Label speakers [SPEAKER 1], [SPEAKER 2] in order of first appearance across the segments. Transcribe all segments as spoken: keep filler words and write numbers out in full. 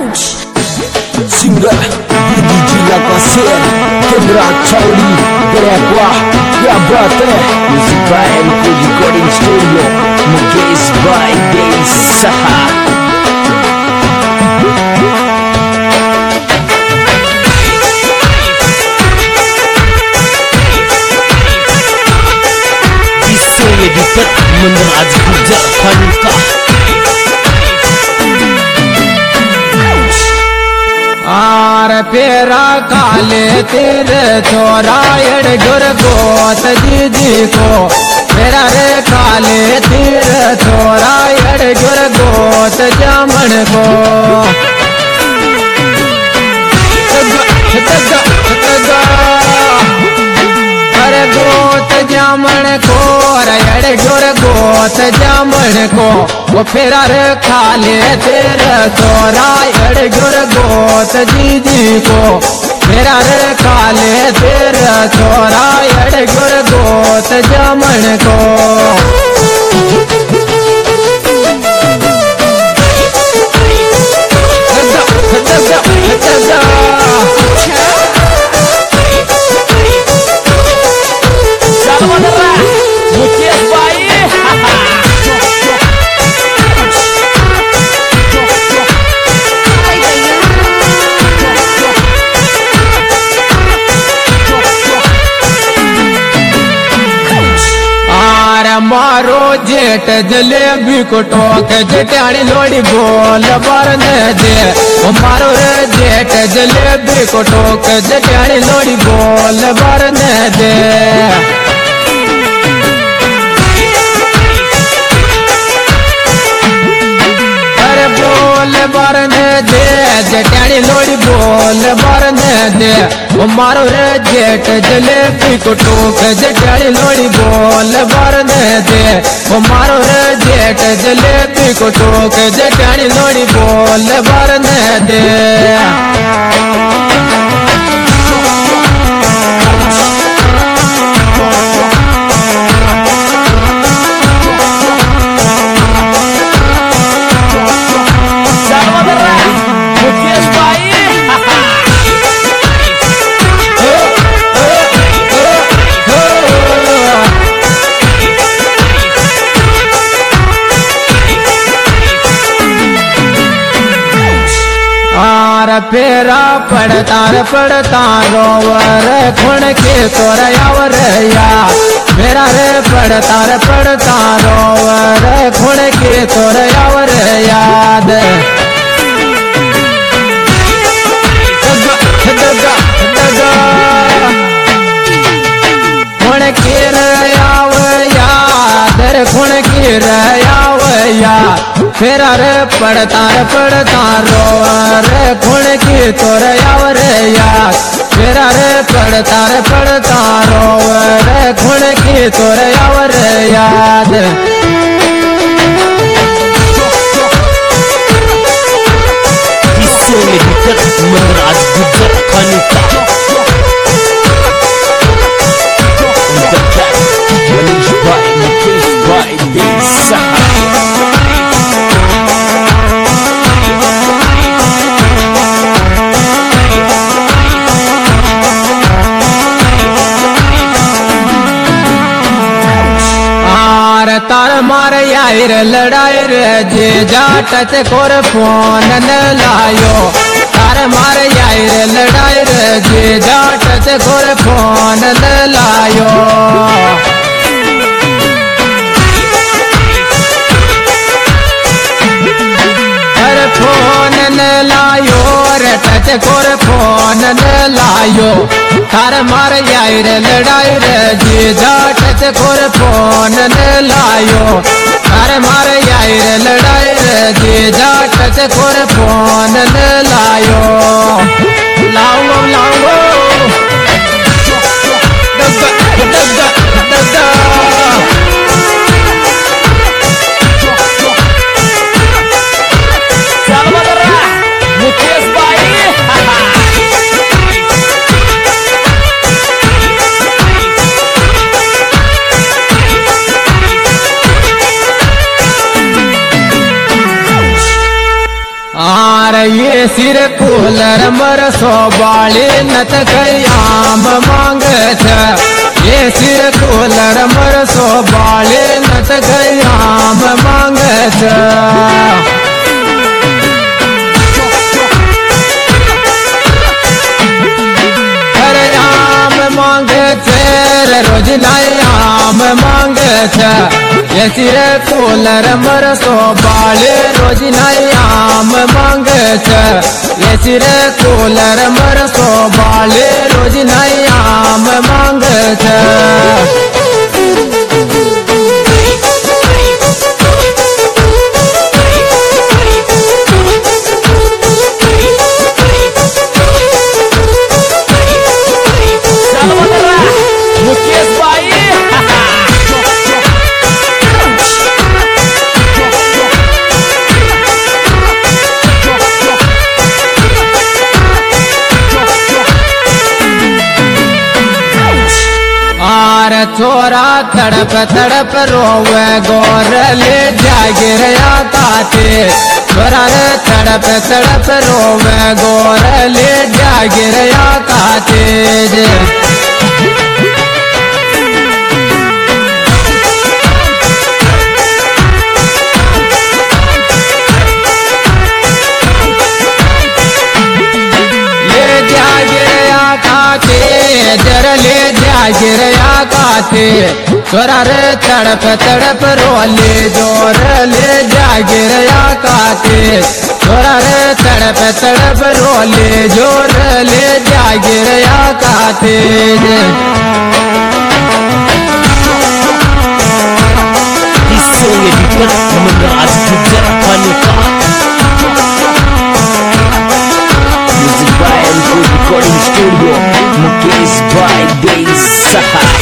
[SPEAKER 1] Singgah di Gila Pasir Kendra Chaudi Berekwa Yabate Music by M K Recording Studio Mukis by Dave Saha. Editor Meneraj Gujar Khanuka
[SPEAKER 2] आर पेरा काले तेरे चौरायड़ गुर गोत दीदी को मेरा रे काले तेरे चौरायड़ गुर गोत जामन को अरे गोत जामन को अरे गुर गोत जामन को वो फेरा रे खाले तेरे चौरायड़ गुर गोत दीदी को मेरा रे खाले तेरे चौरायड़ गुर गोत जामन को मारो जेठ जलेबी को टोक जटानी लोड़ी बोल बरन दे मारो रे जेठ जलेबी को टोक जटानी लोड़ी बोल बरन दे अरे बोल बरन दे जटानी लोड़ी बोल बरन दे मारो रे जेठ जलेबी को टोक जटानी लोड़ी बोल बरन दे मारो रे जेठ जलेबी को टोक जटानी लोड़ी बोल बरन दे फेरा पड़तार पड़ता रोवर खुण के तोरयावर या मेरा रे पड़तार पड़ता रोवर खुण के तोरयावर याद खुण के रयाव याद खुण के रयाव याद फेरा रे पड़तार पड़ता रोवर खुण की तोर यावर याद फेरा रे पड़तार पड़ता रोवर खुण की तोर यावर याद
[SPEAKER 1] Editor Meneraj Gujar Khanuka On the track Managed by Mukis by Dave Saha.
[SPEAKER 2] तार मार यार लड़ाई रे जे जाट कोर फोन न लायो तार मार यार लड़ाई रे जे जाट कोर फोन न लायो अरे फोन न लायो रे टच कोर फोन न लायो तार मार यार लड़ाई रे जे जाट कोर फोन न लायो तार मार यार लड़ाई रे जे जाट कोर फोन न लायो लाओ लाओ सिर कूलर मर सो बाली नत कयाम मांग ये सिर कूलर मर सो बाली नत कयाम मांग मांगे रोज नयाम मांगे ये सिर कूलर मर सो बाले रोज नयाम मांगे ये सिर कूलर मर सो बाले रोज नयाम मांगे छोरा तड़प तड़प रोवे गोर ले जागिर काते छोरा तड़प तड़प रोवे गोर ले जागिर काते जर ले जागिर काते छोरा रे तड़प तड़प रोले जोर ले जागिर काते छोरा रे तड़प तड़प रोले जोर ले जागिर काते
[SPEAKER 1] Recording studio Mukesh by Dave Sahai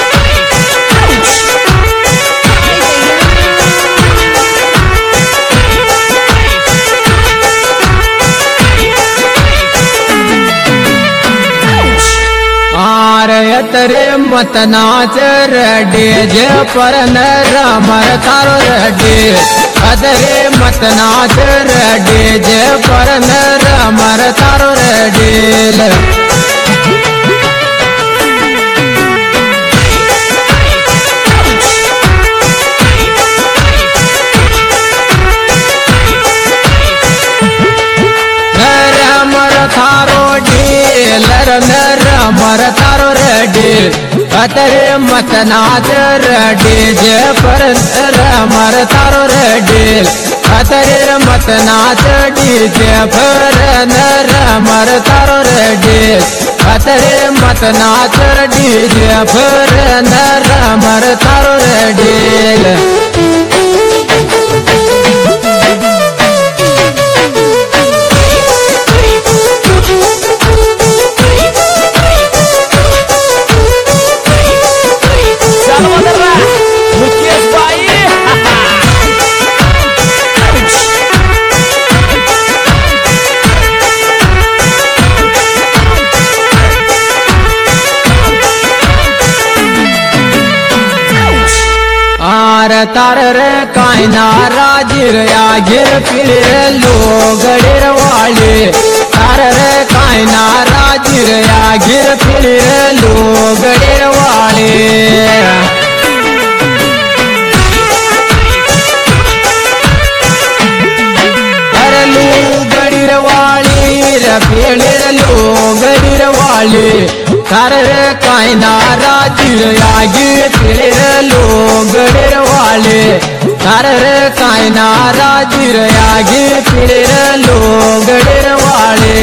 [SPEAKER 2] तरे मत नाच रडे जे पर नमर तारो रडे अदरे मत नाच रडे जे पर नमर तारो रडेल थारो ढेलर नर मर तारो रडे अतरे मत नाच रडे जे पर मर तारो रडे अतरे मत नाच डीजे पर नर मर तारो रडे अतरे मत नाच डीजे पर नर मर तारो रडेल तार रे कायना राजिर आगिर फिर लोगड़ेर वाले तार रे कायना राजिर आगिर फिर लोगड़ेर वाले अरे लोगड़ेर वाली रफेड़ेर लोगड़ेर वाले तार रे कायना राजिर आगिर फिर लोगड़ेर वाले तार रे कायना राजिर आगे फिर लोगड़ेर वाले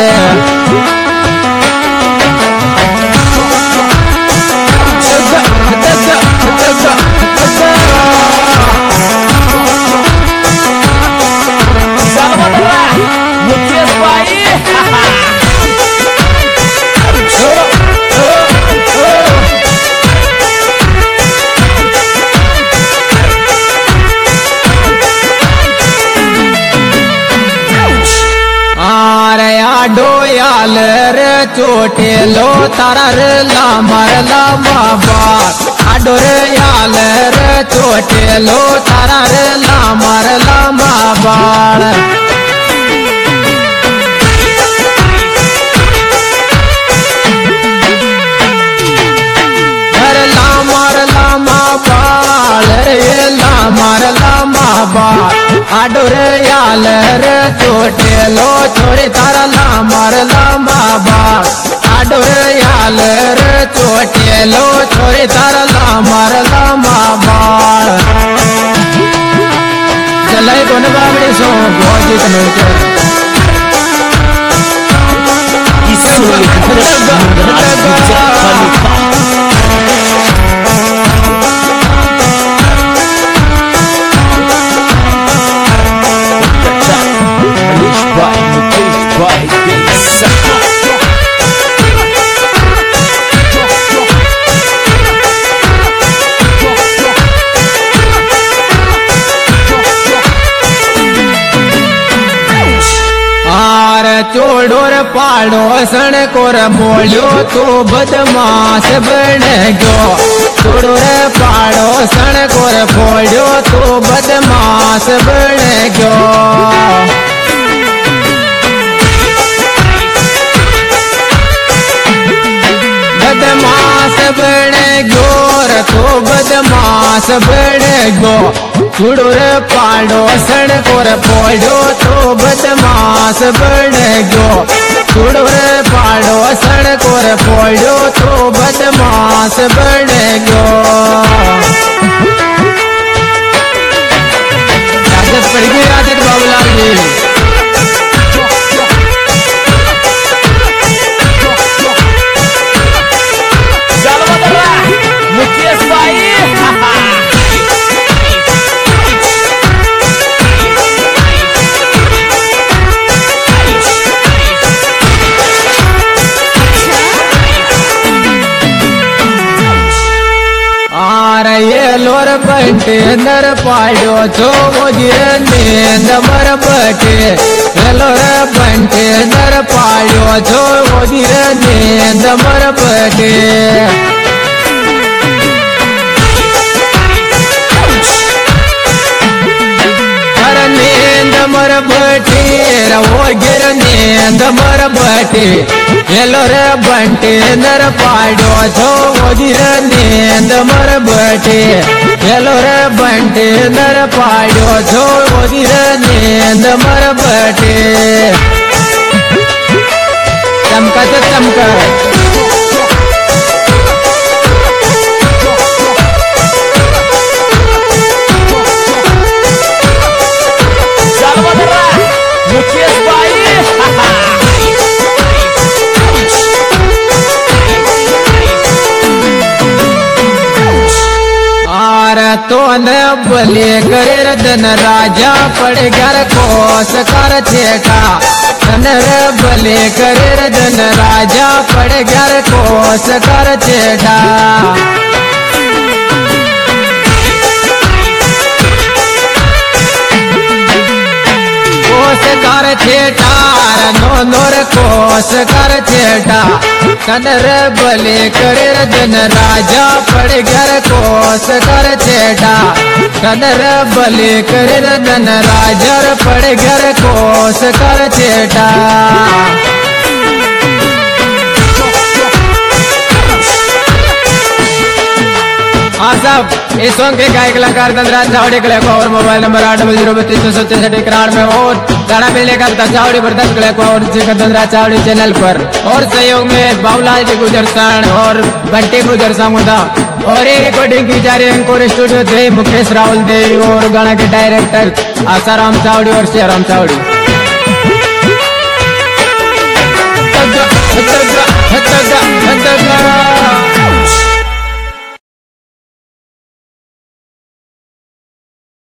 [SPEAKER 2] डोयाल रे चोटे लो तार लामर लामा बार आडोर याल रे चोटे लो तार लामर लामा बार बाप आडो रे याल रे चोटेलो छोरे तारा लामार लामा बाप आडो रे याल रे चोटेलो छोरे तारा लामार लामा बाप चलाई कोन बाबड़ी सो गोजी तनो के चोड़ोर पाड़ो सण कोर बोलियो तो बदमाश बन गयो चोड़ोर पाड़ो सण कोर बोलियो तो बदमाश बन गयो बदमाश बन गयो तो बदमाश बन गयो चुड़ोर पाड़ो सण कोर बोलियो तो बदमाश बन गयो चुड़ोर पाड़ो सण कोर बोलियो तो बदमाश बन गयो आदत पड़ गई आदत बाबूलाल जी
[SPEAKER 1] मुकेश भाई
[SPEAKER 2] लोर बटे नर पाड़ो जो नींद मर बटे लोर बटे नर पाड़ो जो नींद मर बटे नींद मर बटे वो गिर नींद मर बटे हेलो रे बंटे नर पाड़ो जो गिर नींद मर बटे हेलो रे बंटे नर पाड़ो जो गिर नींद मर बटे चमका तो चमका
[SPEAKER 1] मुकेश भाई
[SPEAKER 2] तो न बले करे रदन राजा पड़ घर कोस कर छेका नर बले करे रदन राजा पड़ घर कोस कर छेका कोस कर छेटार नो नोर कोस कर छेटा कनर बले करे रदन राजा पड़ घर कोस कर छेटा कनर बले करे रदन राजा पड़ घर कोस कर छेटा हाँ साहब इस सॉन्ग के गायक कलाकार धनराज चावड़ी कले को और मोबाइल नंबर आठ डबल जीरो बत्तीस सौ सत्तासी इकरान में और गाना मिलने का चावड़ी बर्दाश्त कले को और धनराज चावड़ी चैनल पर और सहयोग में बाबूलाल जी गुजरसान और बंटी गुजर सामुदा और ये रिकॉर्डिंग की जा रही है अंकुर स्टूडियो थे मुकेश राहुल दे और गाना के डायरेक्टर आसाराम चावड़ी और शेराम चावड़ी